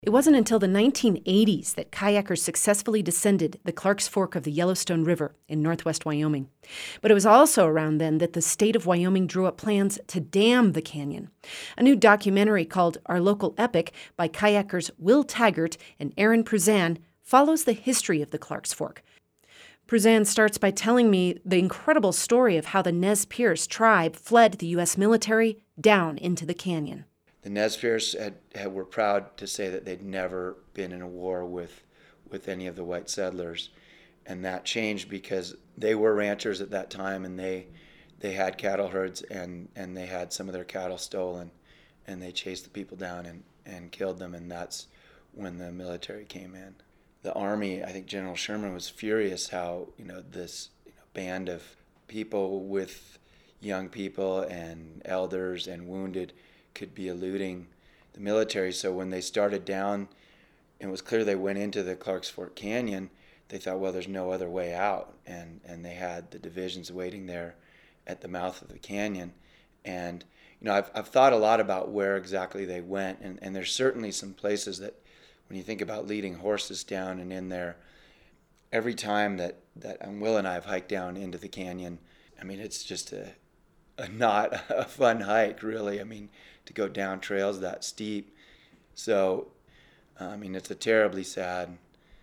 It wasn't until the 1980s that kayakers successfully descended the Clarks Fork of the Yellowstone River in northwest Wyoming. But it was also around then that the state of Wyoming drew up plans to dam the canyon. A new documentary called Our Local Epic by kayakers Will Taggart and Aaron Pruzan follows the history of the Clarks Fork. Pruzan starts by telling me the incredible story of how the Nez Perce tribe fled the U.S. military down into the canyon. The Nez Perce were proud to say that they'd never been in a war with any of the white settlers. And that changed because they were ranchers at that time, and they had cattle herds, and they had some of their cattle stolen, and they chased the people down and killed them, and that's when the military came in. The Army, I think General Sherman was furious how, this band of people with young people and elders and wounded could be eluding the military. So when they started down, and it was clear they went into the Clarks Fork Canyon, they thought, well, there's no other way out. And they had the divisions waiting there at the mouth of the canyon. And, I've thought a lot about where exactly they went. And there's certainly some places that, when you think about leading horses down and in there, every time that Will and I have hiked down into the canyon, it's just not a fun hike, really. To go down trails that steep. So, it's a terribly sad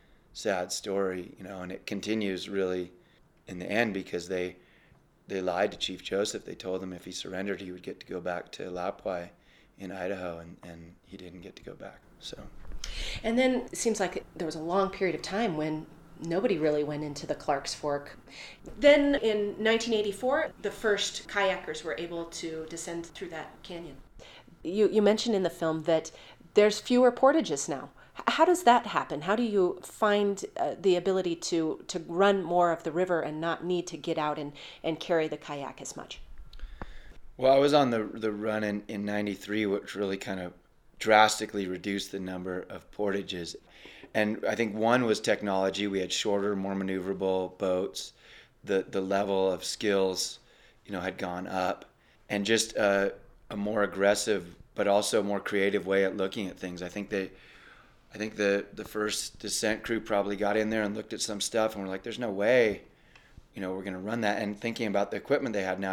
story, and it continues really in the end because they lied to Chief Joseph. They told him if he surrendered, he would get to go back to Lapwai in Idaho, and he didn't get to go back. So. And then it seems like there was a long period of time when nobody really went into the Clarks Fork. Then in 1984, the first kayakers were able to descend through that canyon. You mentioned in the film that there's fewer portages now. How does that happen? How do you find the ability to run more of the river and not need to get out and carry the kayak as much? Well, I was on the run in 93, which really kind of drastically reduced the number of portages. And I think one was technology. We had shorter, more maneuverable boats. The level of skills, had gone up. And just a more aggressive but also more creative way at looking at things. I think the first descent crew probably got in there and looked at some stuff and were like, there's no way, we're going to run that. And thinking about the equipment they have now,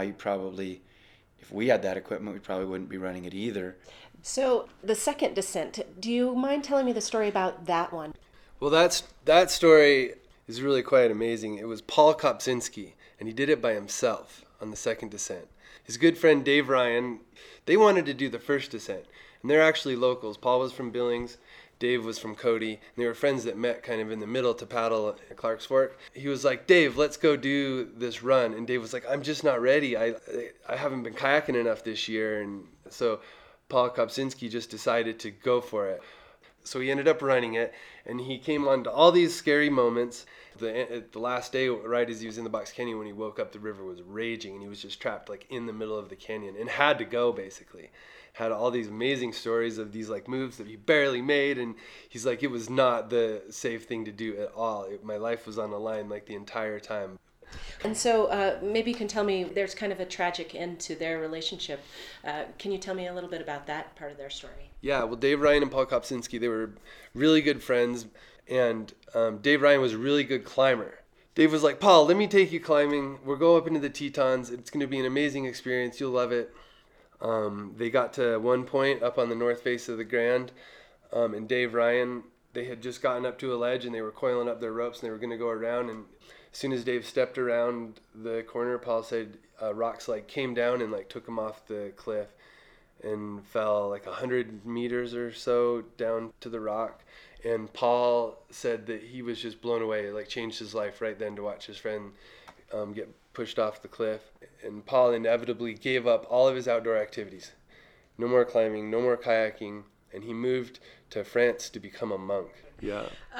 if we had that equipment, we probably wouldn't be running it either. So the second descent, do you mind telling me the story about that one? Well, that story is really quite amazing. It was Paul Kopczynski, and he did it by himself on the second descent. His good friend Dave Ryan, they wanted to do the first descent, and they're actually locals. Paul was from Billings, Dave was from Cody, and they were friends that met kind of in the middle to paddle at Clarks Fork. He was like, Dave, let's go do this run. And Dave was like, I'm just not ready. I haven't been kayaking enough this year. And so Paul Kopczynski just decided to go for it. So he ended up running it, and he came on to all these scary moments. The last day, right as he was in the Box Canyon, when he woke up, the river was raging, and he was just trapped like in the middle of the canyon and had to go, basically. Had all these amazing stories of these like moves that he barely made, and he's like, it was not the safe thing to do at all. My life was on the line like the entire time. And so maybe you can tell me, there's kind of a tragic end to their relationship. Can you tell me a little bit about that part of their story? Yeah, well, Dave Ryan and Paul Kopczynski, they were really good friends, and Dave Ryan was a really good climber. Dave was like, Paul, let me take you climbing. We'll go up into the Tetons. It's going to be an amazing experience. You'll love it. They got to one point up on the north face of the Grand, and Dave Ryan, they had just gotten up to a ledge, and they were coiling up their ropes, and they were going to go around, and as soon as Dave stepped around the corner, Paul said rocks like came down and like took him off the cliff and fell like 100 meters or so down to the rock. And Paul said that he was just blown away. It like changed his life right then to watch his friend get pushed off the cliff. And Paul inevitably gave up all of his outdoor activities. No more climbing, no more kayaking, and he moved to France to become a monk. Yeah.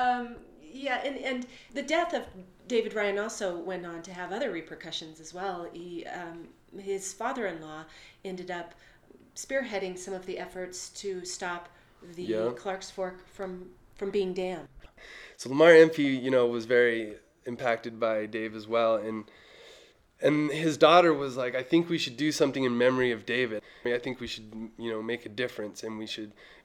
Yeah, and the death of David Ryan also went on to have other repercussions as well. His father-in-law ended up spearheading some of the efforts to stop the Clarks Fork from being dammed. So Lamar Empey, was very impacted by Dave as well, and his daughter was like, I think we should do something in memory of David. I think we should, make a difference, and we should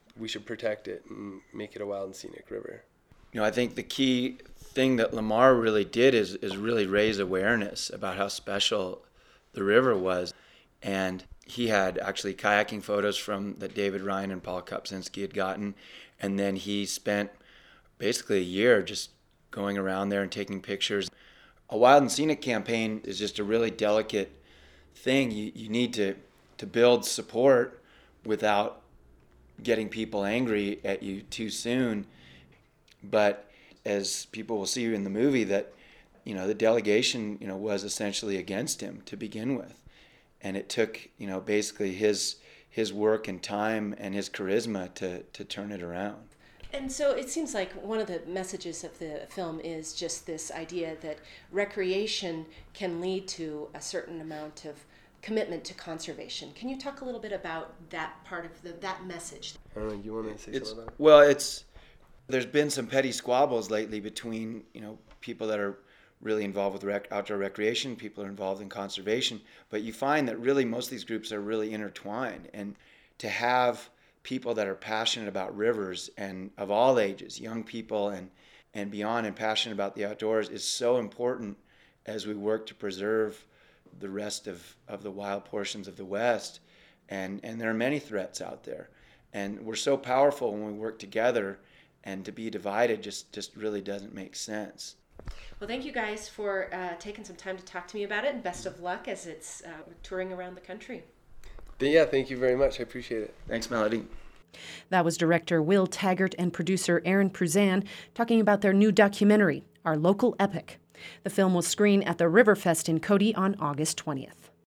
we should protect it and make it a wild and scenic river. I think the key thing that Lamar really did is really raise awareness about how special the river was. And he had actually kayaking photos from that David Ryan and Paul Kopczynski had gotten. And then he spent basically a year just going around there and taking pictures. A wild and scenic campaign is just a really delicate thing. You need to build support without getting people angry at you too soon. But as people will see in the movie, that the delegation was essentially against him to begin with, and it took basically his work and time and his charisma to turn it around. And so it seems like one of the messages of the film is just this idea that recreation can lead to a certain amount of commitment to conservation. Can you talk a little bit about that part of that message? I don't know, you want to say something about it? Well, there's been some petty squabbles lately between people that are really involved with outdoor recreation, people are involved in conservation, but you find that really most of these groups are really intertwined. And to have people that are passionate about rivers and of all ages, young people and beyond, and passionate about the outdoors is so important as we work to preserve the rest of the wild portions of the West. And there are many threats out there. And we're so powerful when we work together, and to be divided just really doesn't make sense. Well, thank you guys for taking some time to talk to me about it, and best of luck as it's touring around the country. Yeah, thank you very much. I appreciate it. Thanks, Melody. That was director Will Taggart and producer Aaron Pruzan talking about their new documentary, Our Local Epic. The film will screen at the Riverfest in Cody on August 20th.